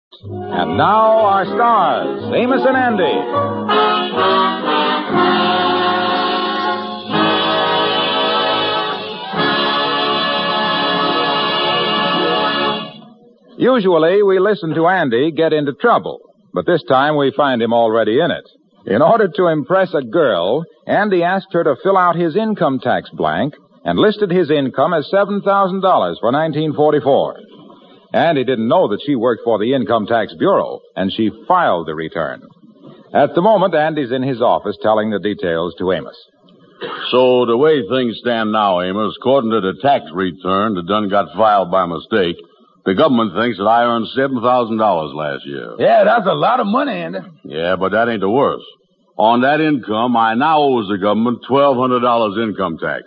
And now our stars, Amos and Andy. Usually, we listen to Andy get into trouble, but this time we find him already in it. In order to impress a girl, Andy asked her to fill out his income tax blank and listed his income as $7,000 for 1944. Andy didn't know that she worked for the Income Tax Bureau, and she filed the return. At the moment, Andy's in his office telling the details to Amos. So the way things stand now, Amos, according to the tax return that done got filed by mistake, the government thinks that I earned $7,000 last year. Yeah, that's a lot of money, Andy. Yeah, but that ain't the worst. On that income, I now owe the government $1,200 income tax.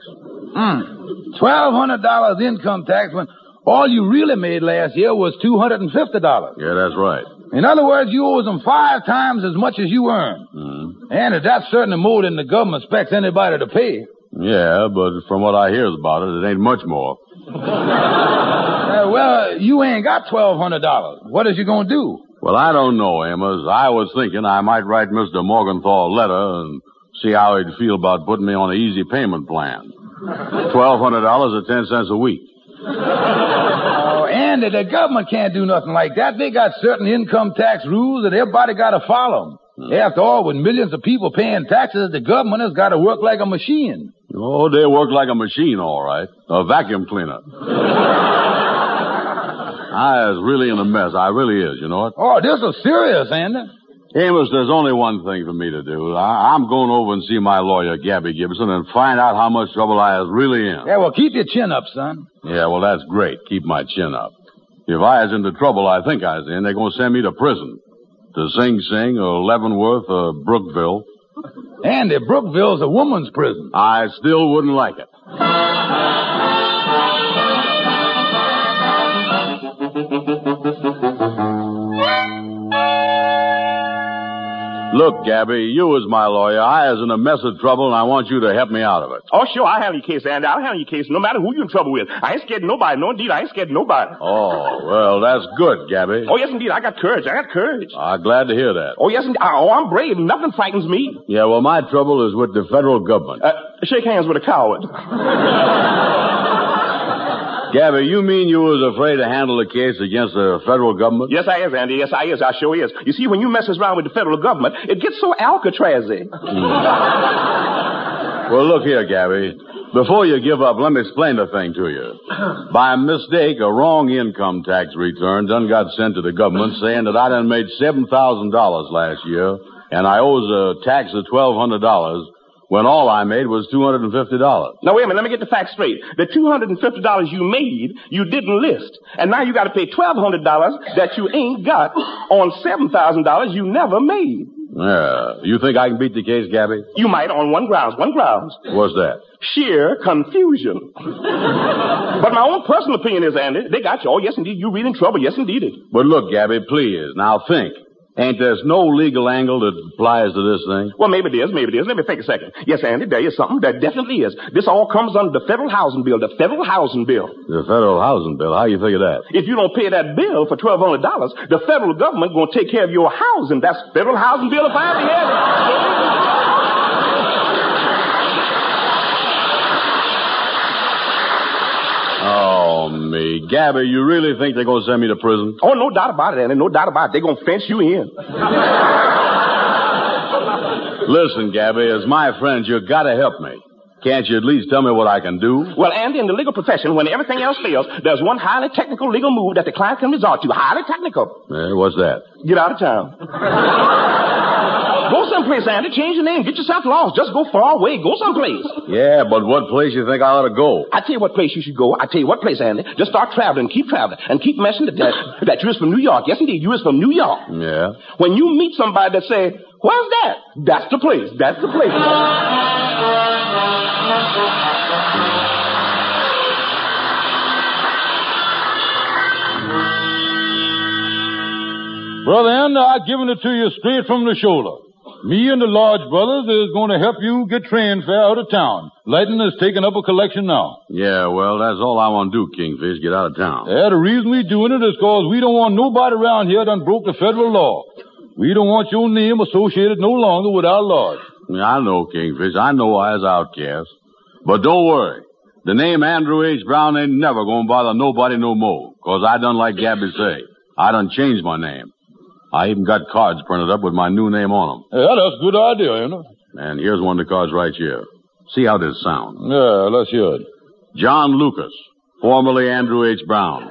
$1,200 income tax when all you really made last year was $250. Yeah, that's right. In other words, you owe them 5 times as much as you earn. Andy, that's certainly more than the government expects anybody to pay. Yeah, but from what I hear about it, it ain't much more. Well, you ain't got $1,200. What is you going to do? Well, I don't know, Amos. I was thinking I might write Mr. Morgenthau a letter and see how he'd feel about putting me on an easy payment plan. $1,200 at 10 cents a week. Oh, Andy, the government can't do nothing like that. They got certain income tax rules that everybody got to follow. After all, with millions of people paying taxes, the government has got to work like a machine. Oh, they work like a machine, all right. A vacuum cleaner. I was really in a mess. I really is, you know it? Oh, this is serious, Andy. Amos, there's only one thing for me to do. I'm going over and see my lawyer, Gabby Gibson, and find out how much trouble I was really in. Yeah, well, keep your chin up, son. Yeah, well, that's great. Keep my chin up. If I was in the trouble I think I was in, they're going to send me to prison. To Sing Sing or Leavenworth or Brookville. Andy, Brookville's a woman's prison. I still wouldn't like it. Look, Gabby, you was my lawyer. I was in a mess of trouble, and I want you to help me out of it. Oh, sure, I'll handle your case, Andy. I'll handle your case no matter who you're in trouble with. I ain't scared of nobody. No, indeed, I ain't scared of nobody. Oh, well, that's good, Gabby. Oh, yes, indeed, I got courage. I'm glad to hear that. Oh, yes, indeed. Oh, I'm brave. Nothing frightens me. Yeah, well, my trouble is with the federal government. Shake hands with a coward. Gabby, you mean you was afraid to handle the case against the federal government? Yes, I is, Andy. Yes, I is. I sure is. You see, when you messes around with the federal government, it gets so Alcatraz-y. Well, look here, Gabby. Before you give up, let me explain the thing to you. By mistake, a wrong income tax return done got sent to the government saying that I done made $7,000 last year, and I owes a tax of $1,200, when all I made was $250. Now, wait a minute. Let me get the facts straight. The $250 you made, you didn't list. And now you got to pay $1,200 that you ain't got on $7,000 you never made. Yeah. You think I can beat the case, Gabby? You might on one grounds. What's that? Sheer confusion. But my own personal opinion is, Andy, they got you. Oh, yes, indeed. You're really in trouble. Yes, indeed. But look, Gabby, please. Now think. Ain't there's no legal angle that applies to this thing? Well, maybe it is. Let me think a second. Yes, Andy, there is something. There definitely is. This all comes under the Federal Housing Bill. The Federal Housing Bill. The Federal Housing Bill? How you figure that? If you don't pay that bill for $1,200, the federal government going to take care of your housing. That's Federal Housing Bill if I ever heard it. Oh, me. Gabby, you really think they're going to send me to prison? Oh, no doubt about it, Andy. No doubt about it. They're going to fence you in. Listen, Gabby, as my friend, you got to help me. Can't you at least tell me what I can do? Well, Andy, in the legal profession, when everything else fails, there's one highly technical legal move that the client can resort to. Highly technical. What's that? Get out of town. Go someplace, Andy. Change your name. Get yourself lost. Just go far away. Go someplace. Yeah, but what place you think I ought to go? I tell you what place you should go. I tell you what place, Andy. Just start traveling. Keep traveling. And keep mentioning that you is from New York. Yes, indeed. You is from New York. Yeah. When you meet somebody that say, where's that? That's the place. That's the place. Brother Andy, I've given it to you straight from the shoulder. Me and the Lodge brothers is going to help you get train fare out of town. Lightning is taking up a collection now. Yeah, well, that's all I want to do, Kingfish, get out of town. Yeah, the reason we doing it is because we don't want nobody around here done broke the federal law. We don't want your name associated no longer with our lodge. Yeah, I know, Kingfish. I know I was outcast. But don't worry. The name Andrew H. Brown ain't never going to bother nobody no more. Because I done like Gabby say. I done changed my name. I even got cards printed up with my new name on them. Yeah, that's a good idea, you know. And here's one of the cards right here. See how this sounds. Yeah, let's hear it. John Lucas, formerly Andrew H. Brown.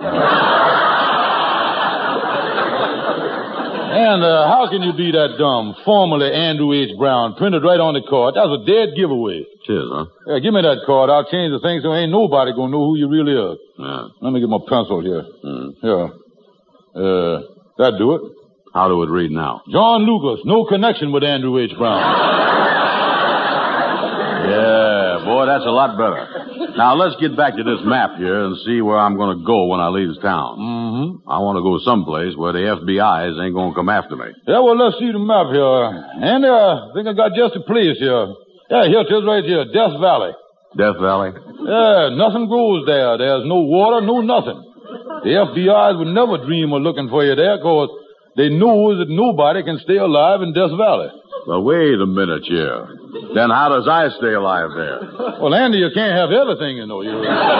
And how can you be that dumb? Formerly Andrew H. Brown, printed right on the card. That's a dead giveaway. Tis, huh? Yeah, give me that card. I'll change the thing so ain't nobody gonna know who you really are. Yeah. Let me get my pencil here. Here. That do it. How do it read now? John Lucas, no connection with Andrew H. Brown. Yeah, boy, that's a lot better. Now, let's get back to this map here and see where I'm going to go when I leave town. Mm-hmm. I want to go someplace where the FBI's ain't going to come after me. Yeah, well, let's see the map here. And I think I got just a place here. Yeah, here it is right here, Death Valley. Death Valley? Yeah, nothing grows there. There's no water, no nothing. The FBI's would never dream of looking for you there because they know that nobody can stay alive in Death Valley. Well, wait a minute here. Then how does I stay alive there? Well, Andy, you can't have everything, you know.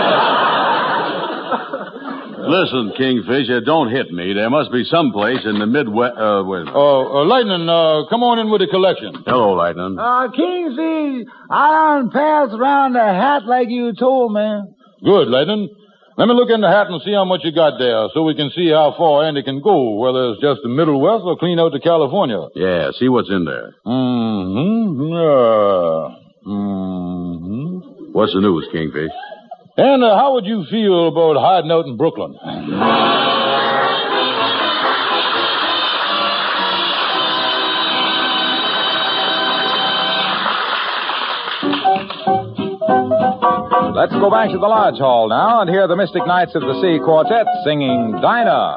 Listen, Kingfish, don't hit me. There must be some place in the Midwest. Lightning, come on in with the collection. Hello, Lightning. Kingfish, I done passed around the hat like you told me. Good, Lightning. Let me look in the hat and see how much you got there so we can see how far Andy can go, whether it's just the Middle West or clean out to California. Yeah, see what's in there. What's the news, Kingfish? And how would you feel about hiding out in Brooklyn? Let's go back to the Lodge Hall now and hear the Mystic Knights of the Sea Quartet singing Dinah.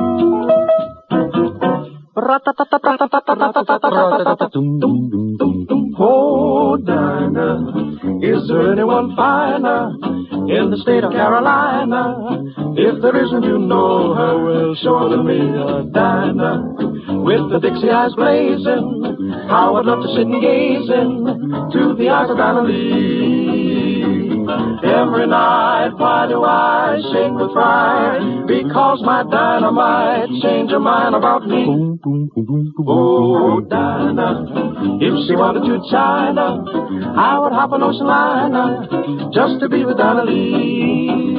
Oh, Dinah, is there anyone finer in the state of Carolina? If there isn't, you know her well, sure to me, Dinah. With the Dixie eyes blazing, how I'd love to sit and gaze into the eyes of Dinah Lee. Every night, why do I shake with fright? Because my Dinah might change her mind about me. Oh, Dinah, if she wanted to China, I would hop an ocean liner just to be with Dinah Lee.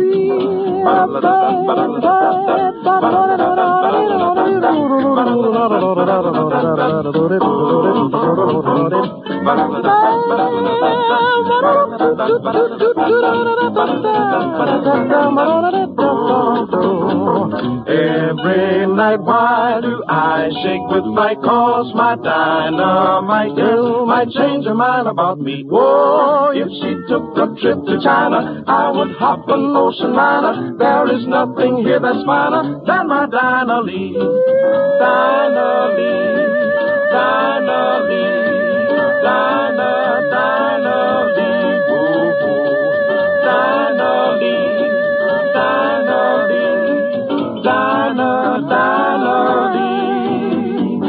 Every night, why do I shake with fright? Cause my Dinah might change her mind about me. Whoa, if she took a trip to China, I would hop an ocean liner. There is nothing here that's finer than my Dinah Lee. Dinah Lee, Dinah Lee, Dinah, Dinah Lee, woo, woo. Dinah Lee, Dinah Lee, Dinah, Dinah Lee.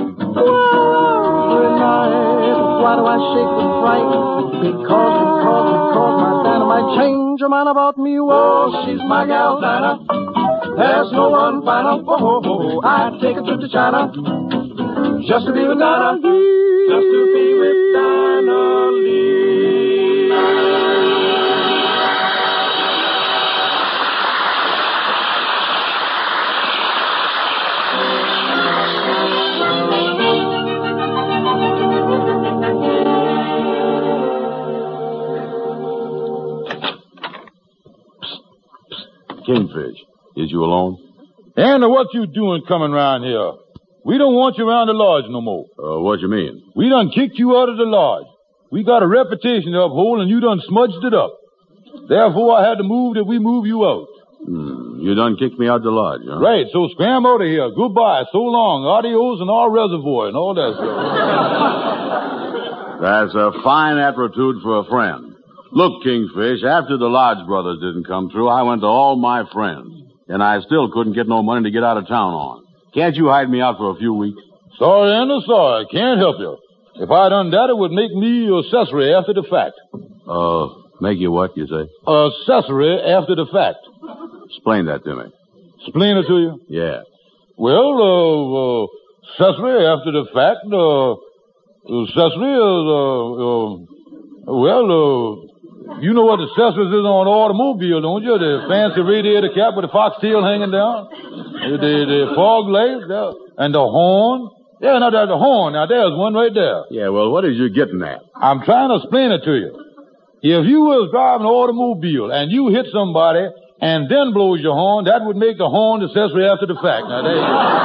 Why do I shake with fright? Because my Dinah might change her mind about me. Oh, she's my gal, Dinah. There's no one finer. Oh, I'd take a trip to China just to be with Dinah. Just to be with Dinah Lee. Kingfish, is you alone? And what you doing coming around here? We don't want you around the lodge no more. What you mean? We done kicked you out of the lodge. We got a reputation to uphold, and you done smudged it up. Therefore, I had to move that we move you out. You done kicked me out the lodge, huh? Right, so scram out of here. Goodbye, so long, adios, and au reservoir, and all that stuff. That's a fine aptitude for a friend. Look, Kingfish, after the Lodge brothers didn't come through, I went to all my friends, and I still couldn't get no money to get out of town on. Can't you hide me out for a few weeks? Sorry, Andy, sorry. Can't help you. If I done that, it would make me accessory after the fact. Make you what, you say? Accessory after the fact. Explain that to me. Explain it to you? Yeah. Well, accessory after the fact, accessory is, you know what accessories is on an automobile, don't you? The fancy radiator cap with the foxtail hanging down, the fog lights, and the horn. Yeah, now there's the horn. Now there's one right there. Yeah, well, what is you getting at? I'm trying to explain it to you. If you was driving an automobile and you hit somebody and then blows your horn, that would make the horn accessory after the fact. Now there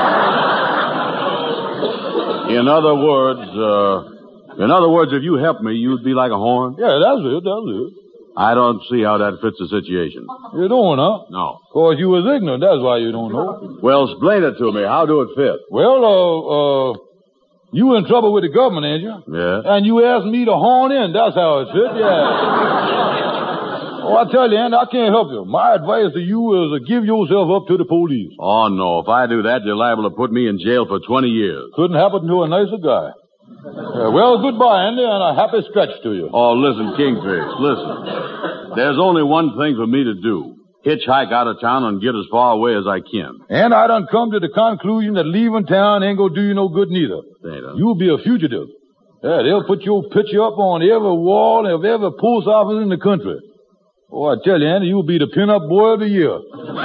you go. In other words, if you helped me, you'd be like a horn? Yeah, that's it. I don't see how that fits the situation. You don't, huh? No. Of course, you was ignorant. That's why you don't know. Well, explain it to me. How do it fit? Well, you in trouble with the government, ain't you? Yeah. And you asked me to horn in. That's how it fit, yeah. Oh, I tell you, Andy, I can't help you. My advice to you is to give yourself up to the police. Oh, no. If I do that, you're liable to put me in jail for 20 years. Couldn't happen to a nicer guy. Well, goodbye, Andy, and a happy stretch to you. Oh, listen, Kingfish, listen. There's only one thing for me to do. Hitchhike out of town and get as far away as I can. And I done come to the conclusion that leaving town ain't gonna do you no good neither. You'll be a fugitive. Yeah, they'll put your picture up on every wall of every post office in the country. Oh, I tell you, Andy, you'll be the pin-up boy of the year.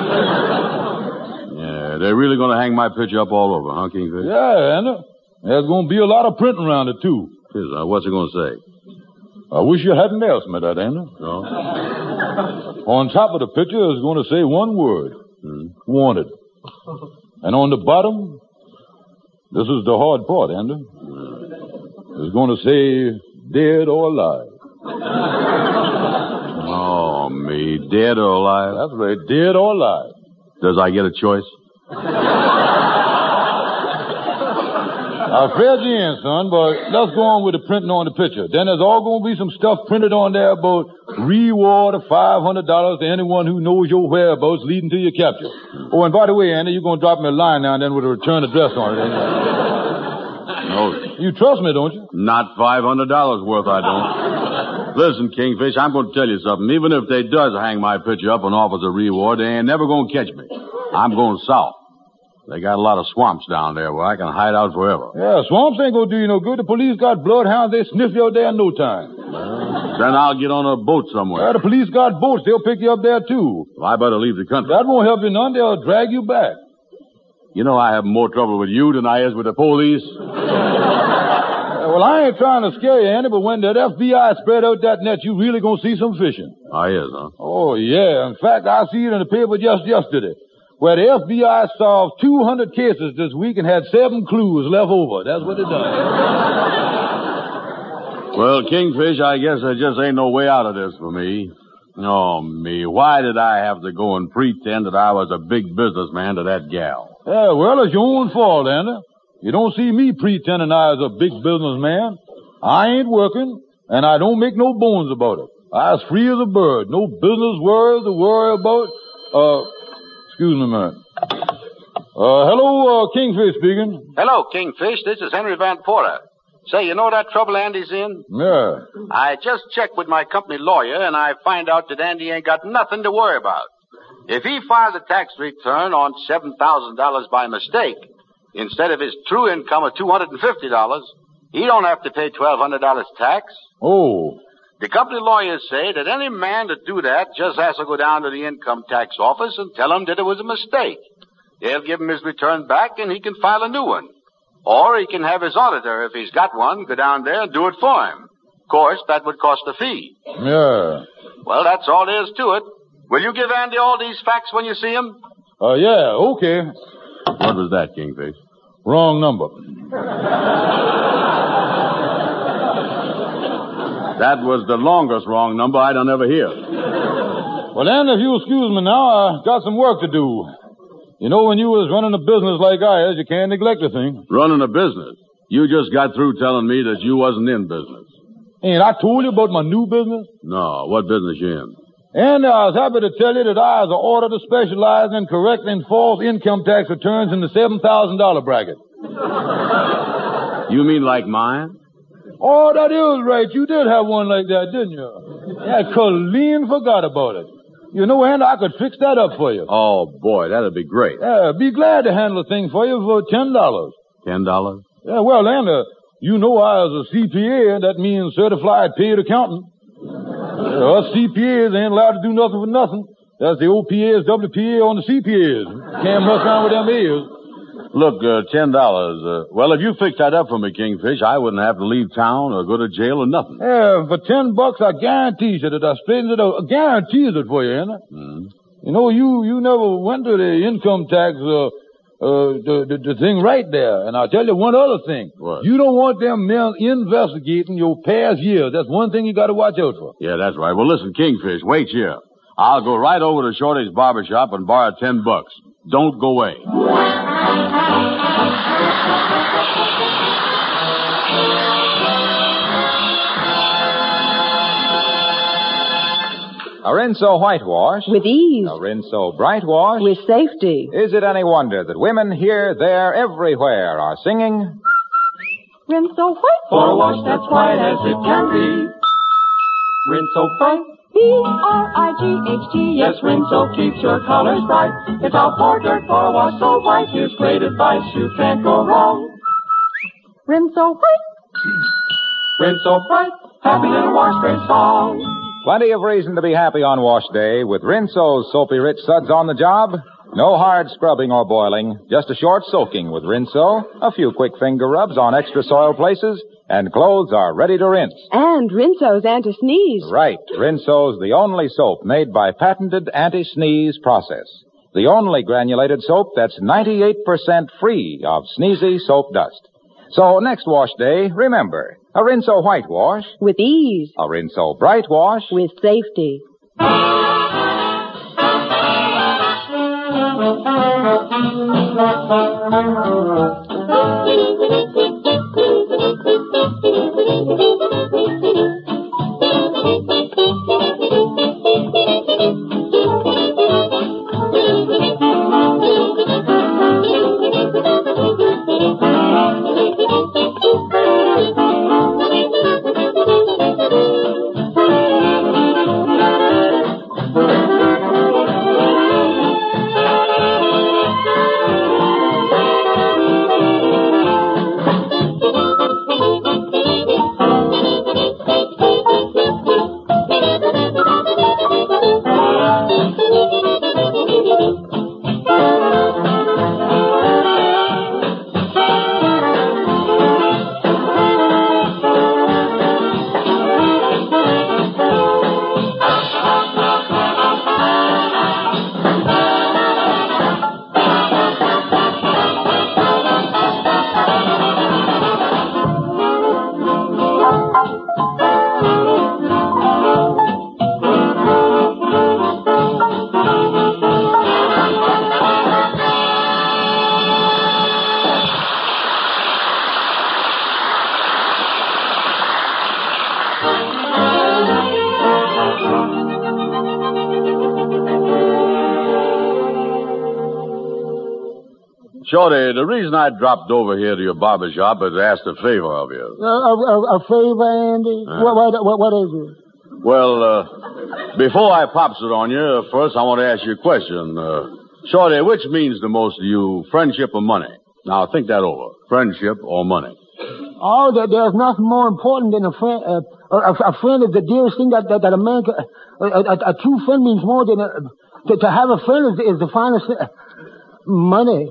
Yeah, they're really gonna hang my picture up all over, huh, Kingfish? Yeah, Andy. There's gonna be a lot of printing around it, too. What's it gonna say? I wish you hadn't asked me that, Andy. No? On top of the picture is going to say one word. Wanted. And on the bottom, this is the hard part, Andy. It's going to say dead or alive. Oh, me. Dead or alive? That's right, dead or alive. Does I get a choice? I fed you in, son, but let's go on with the printing on the picture. Then there's all going to be some stuff printed on there about reward of $500 to anyone who knows your whereabouts leading to your capture. Oh, and by the way, Andy, you're going to drop me a line now and then with a return address on it, ain't you? No. You trust me, don't you? Not $500 worth, I don't. Listen, Kingfish, I'm going to tell you something. Even if they does hang my picture up and offers a reward, they ain't never going to catch me. I'm going south. They got a lot of swamps down there where I can hide out forever. Yeah, swamps ain't gonna do you no good. The police got bloodhounds. They sniff you out there in no time. Then I'll get on a boat somewhere. Yeah, the police got boats. They'll pick you up there, too. Well, I better leave the country. That won't help you none. They'll drag you back. You know I have more trouble with you than I is with the police. Well, I ain't trying to scare you, Andy, but when that FBI spread out that net, you really gonna see some fishing. I is, huh? Oh, yeah. In fact, I see it in the paper just yesterday, where the FBI solved 200 cases this week and had 7 clues left over. That's what it done. Well, Kingfish, I guess there just ain't no way out of this for me. Oh, me. Why did I have to go and pretend that I was a big businessman to that gal? Yeah, well, it's your own fault, Andy. You don't see me pretending I was a big businessman. I ain't working, and I don't make no bones about it. I was free as a bird. No business worries to worry about. Excuse me a minute. Hello, Kingfish speaking. Hello, Kingfish. This is Henry Van Porter. Say, you know that trouble Andy's in? Yeah. I just checked with my company lawyer, and I find out that Andy ain't got nothing to worry about. If he files a tax return on $7,000 by mistake, instead of his true income of $250, he don't have to pay $1,200 tax. Oh. The company lawyers say that any man to do that just has to go down to the income tax office and tell him that it was a mistake. They'll give him his return back, and he can file a new one. Or he can have his auditor, if he's got one, go down there and do it for him. Of course, that would cost a fee. Yeah. Well, that's all there is to it. Will you give Andy all these facts when you see him? Yeah, okay. What was that, Kingfish? Wrong number. That was the longest wrong number I done ever hear. Well, then, if you excuse me now, I got some work to do. You know, when you was running a business like I is, you can't neglect a thing. Running a business? You just got through telling me that you wasn't in business. Ain't I told you about my new business? No, what business you in? And I was happy to tell you that I was ordered to specialize in correcting false income tax returns in the $7,000 bracket. You mean like mine? Oh, that is right. You did have one like that, didn't you? Yeah, Colleen forgot about it. You know, and I could fix that up for you. Oh, boy, that'd be great. Yeah, be glad to handle the thing for you for $10. $10? Yeah, well, and you know I was a CPA, that means certified paid accountant. Us CPAs ain't allowed to do nothing for nothing. That's the OPAs, WPA on the CPAs. Can't mess around with them ears. Look, $10. Well, if you fix that up for me, Kingfish, I wouldn't have to leave town or go to jail or nothing. Yeah, for $10, I guarantee you that I straightened it out. I guarantees it for you, ain't it? Mm. You know, you never went to the income tax, the thing right there. And I'll tell you one other thing. What? You don't want them men investigating your past years. That's one thing you got to watch out for. Yeah, that's right. Well, listen, Kingfish, wait here. I'll go right over to Shorty's barbershop and borrow $10. Don't go away. A Rinso whitewash. With ease. A Rinso bright wash. With safety. Is it any wonder that women here, there, everywhere are singing? Rinso white. For a wash that's white as it can be. Rinso bright. B-R-I-G-H-T. Yes, Rinso keeps your colors bright. It's all for dirt for a wash so white. Here's great advice, you can't go wrong. Rinso white. Rinso bright. Happy little wash great song. Plenty of reason to be happy on wash day with Rinso's soapy rich suds on the job. No hard scrubbing or boiling, just a short soaking with Rinso, a few quick finger rubs on extra soiled places, and clothes are ready to rinse. And Rinso's anti-sneeze. Right. Rinso's the only soap made by patented anti-sneeze process. The only granulated soap that's 98% free of sneezy soap dust. So next wash day, remember, a Rinso whitewash. With ease. A Rinso bright wash. With safety. Shorty, the reason I dropped over here to your barber shop is to ask a favor of you. A favor, Andy? What is it? Well, before I pops it on you, first I want to ask you a question. Shorty, which means the most to you, friendship or money? Now, think that over. Friendship or money? Oh, there's nothing more important than a friend. A friend is the dearest thing that a man can... A true friend means more than... To have a friend is the finest thing. Money.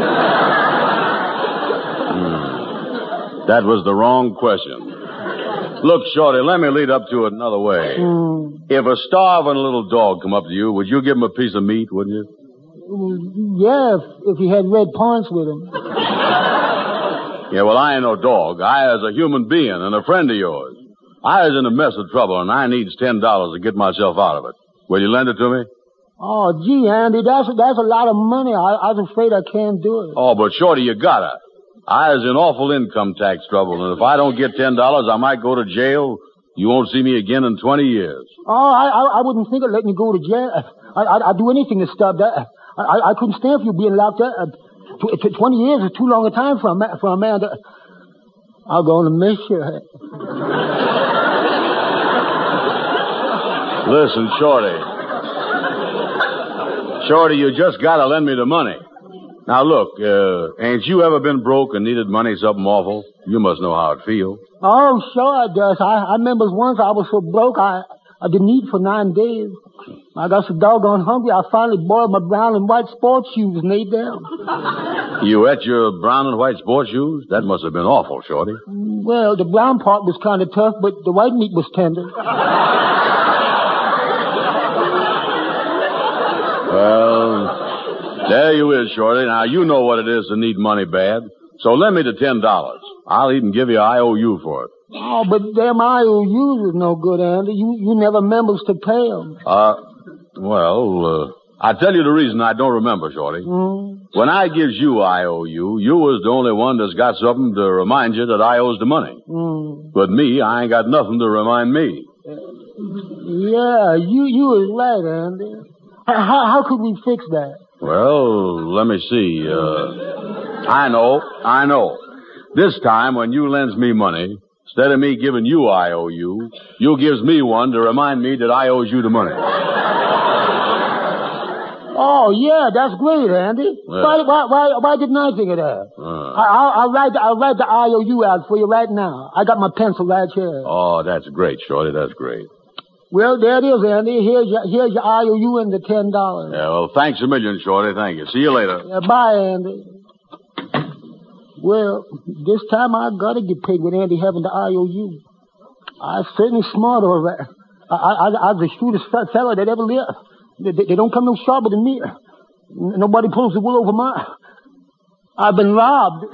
That was the wrong question. Look, Shorty, let me lead up to it another way. If a starving little dog come up to you, would you give him a piece of meat, wouldn't you? Yeah, if he had red pants with him. Yeah, well, I ain't no dog. I is a human being and a friend of yours. I is in a mess of trouble, and I needs $10 to get myself out of it. Will you lend it to me? Oh, gee, Andy, that's a lot of money. I was afraid I can't do it. Oh, but Shorty, you gotta. I is in awful income tax trouble, and if I don't get $10, I might go to jail. You won't see me again in 20 years. Oh, I wouldn't think of letting you go to jail. I'd do anything to stop that. I couldn't stand for you being locked up. 20 years is too long a time for a man to... I'm going to miss you. Listen, Shorty. Shorty, you just gotta lend me the money. Now look, ain't you ever been broke and needed money something awful? You must know how it feels. Oh, sure I does. I remember once I was so broke I didn't eat for 9 days. I got so doggone hungry I finally boiled my brown and white sports shoes and ate them. You ate your brown and white sports shoes? That must have been awful, Shorty. Well, the brown part was kind of tough, but the white meat was tender. Well, there you is, Shorty. Now, you know what it is to need money bad. So lend me the $10. I'll even give you an IOU for it. Oh, but them IOUs is no good, Andy. You never remembers to pay them. I'll tell you the reason I don't remember, Shorty. When I gives you IOU, you was the only one that's got something to remind you that I owes the money. But me, I ain't got nothing to remind me. Yeah, you is right, Andy. How could we fix that? Well, let me see. I know. This time, when you lends me money, instead of me giving you IOU, you gives me one to remind me that I owes you the money. Oh, yeah, that's great, Andy. Yeah. Why didn't I think of that? I'll write the IOU out for you right now. I got my pencil right here. Oh, that's great, Shorty. That's great. Well, there it is, Andy. Here's your IOU and the $10. Yeah, well, thanks a million, Shorty. Thank you. See you later. Bye, Andy. Well, this time I gotta get paid with Andy having the IOU. I'm certainly smart, all right. I'm the shrewdest fella that ever lived. They don't come no sharper than me. Nobody pulls the wool over my... I've been robbed.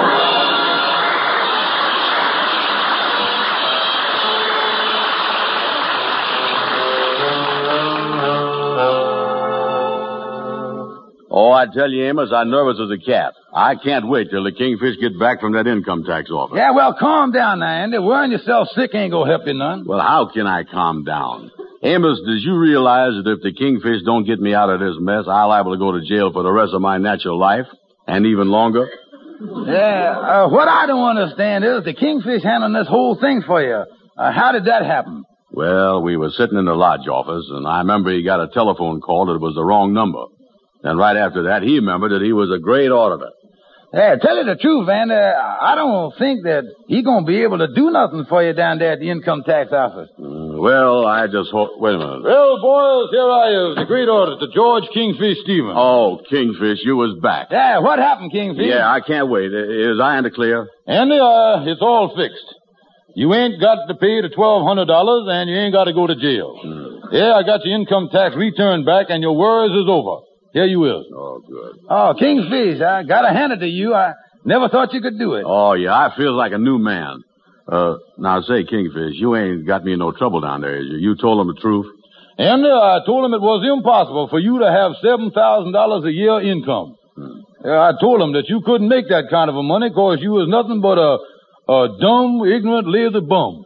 Oh, I tell you, Amos, I'm nervous as a cat. I can't wait till the Kingfish get back from that income tax office. Yeah, well, calm down now, Andy. Worrying yourself sick ain't gonna help you none. Well, how can I calm down? Amos, did you realize that if the Kingfish don't get me out of this mess, I'll liable to go to jail for the rest of my natural life, and even longer? Yeah, what I don't understand is the Kingfish handling this whole thing for you. How did that happen? Well, we were sitting in the lodge office, and I remember he got a telephone call that was the wrong number. And right after that, he remembered that he was a great auditor. Yeah, tell you the truth, Andy, I don't think that he gonna be able to do nothing for you down there at the income tax office. Well, I just hope... Wait a minute. Well, boys, here I is, the great auditor, George Kingfish Stevens. Oh, Kingfish, you was back. Yeah, what happened, Kingfish? Yeah, I can't wait. Is I under clear? Andy, it's all fixed. You ain't got to pay the $1,200, and you ain't got to go to jail. Yeah, I got your income tax return back, and your worries is over. Here you is. Oh, good. Oh, Kingfish, I gotta hand it to you. I never thought you could do it. Oh, yeah, I feel like a new man. Now say, Kingfish, you ain't got me in no trouble down there, is you? You told them the truth? Andy, I told him it was impossible for you to have $7,000 a year income. I told him that you couldn't make that kind of a money because you was nothing but a dumb, ignorant, lazy bum.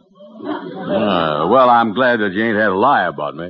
Well, I'm glad that you ain't had a lie about me.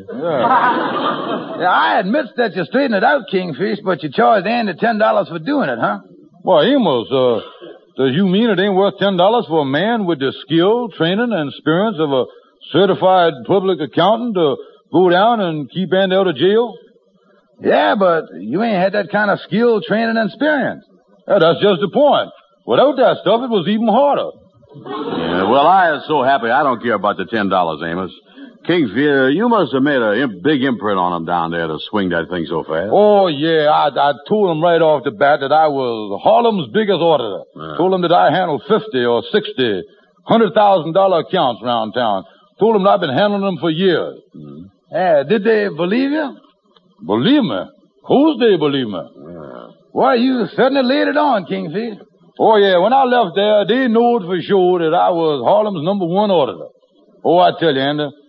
Yeah, I admit that you straightened it out, Kingfish, but you charged Andy $10 for doing it, huh? Well, Amos, does you mean it ain't worth $10 for a man with the skill, training, and experience of a certified public accountant to go down and keep Andy out of jail? Yeah, but you ain't had that kind of skill, training, and experience. Yeah, that's just the point. Without that stuff, it was even harder. Yeah, well, I am so happy I don't care about the $10, Amos. Kingfish, you must have made a big imprint on him down there to swing that thing so fast. Oh, yeah, I told him right off the bat that I was Harlem's biggest auditor. Told him that I handled 50 or 60, $100,000 accounts around town. Told him that I've been handling them for years. Yeah, did they believe you? Believe me? Who's they believe me? Yeah. Well, you certainly laid it on, Kingfish. Oh, yeah, when I left there, they knowed for sure that I was Harlem's #1 auditor. Oh, I tell you, Andy,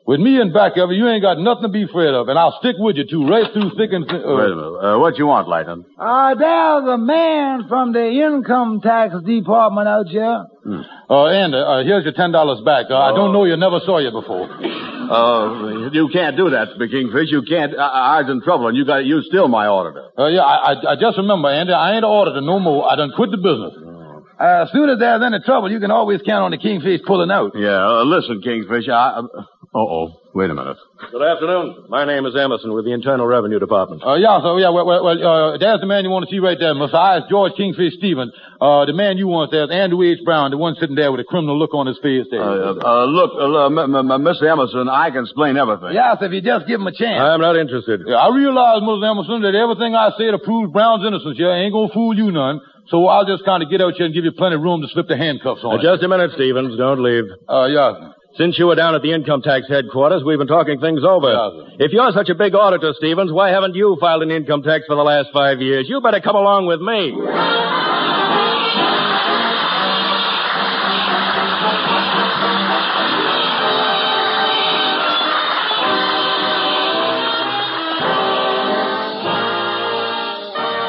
With me in back of you, you ain't got nothing to be afraid of, and I'll stick with you, too, right through thick and thin. Wait a minute. What you want, Lighton? There's a man from the income tax department out here. Andy, here's your $10 back. I don't know you, never saw you before. You can't do that, Kingfish. You can't. I was in trouble, and you still my auditor. Yeah, I just remember, Andy, I ain't an auditor no more. I done quit the business. As soon as there's any trouble, you can always count on the Kingfish pulling out. Yeah, listen, Kingfish, wait a minute. Good afternoon. My name is Emerson with the Internal Revenue Department. Yeah, so, yeah, well, there's the man you want to see right there, Mr. I is George Kingfish Stevens. The man you want there's Andrew H. Brown, the one sitting there with a criminal look on his face there. Mr. Emerson, I can explain everything. Yes, if you just give him a chance. I'm not interested. Yeah, I realize, Mr. Emerson, that everything I say to prove Brown's innocence here ain't gonna fool you none. So I'll just kind of get out here and give you plenty of room to slip the handcuffs on. Just a minute, Stevens. Don't leave. Yeah. Since you were down at the income tax headquarters, we've been talking things over. Yeah. If you're such a big auditor, Stevens, why haven't you filed an income tax for the last 5 years? You better come along with me.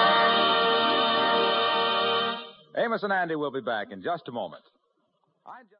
Amos and Andy will be back in just a moment.